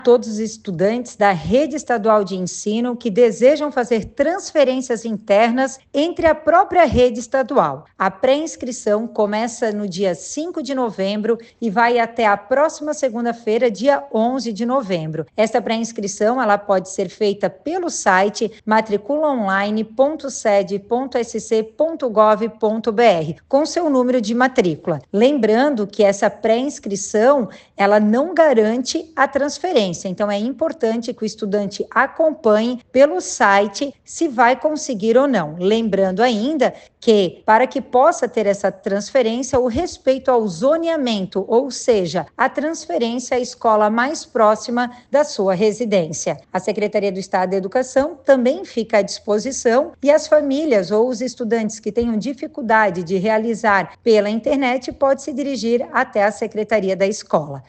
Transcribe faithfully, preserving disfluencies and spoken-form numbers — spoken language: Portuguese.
todos os estudantes da rede estadual de ensino que desejam fazer transferências internas entre a própria rede estadual. A pré-inscrição começa no dia cinco de novembro e vai até a próxima segunda-feira, dia onze de novembro. Esta pré-inscrição ela pode ser feita pelo site matricula online ponto sede ponto s c ponto gov ponto b r com seu número de matrícula. Lembrando que essa pré-inscrição ela não garante a transferência. Então, é importante que o estudante acompanhe pelo site se vai conseguir ou não. Lembrando ainda que, para que possa ter essa transferência, o respeito ao zoneamento, ou seja, a transferência à escola mais próxima da sua residência. A Secretaria do Estado da Educação também fica à disposição e as famílias ou os estudantes que tenham dificuldade de realizar pela internet podem se dirigir até a Secretaria da Escola.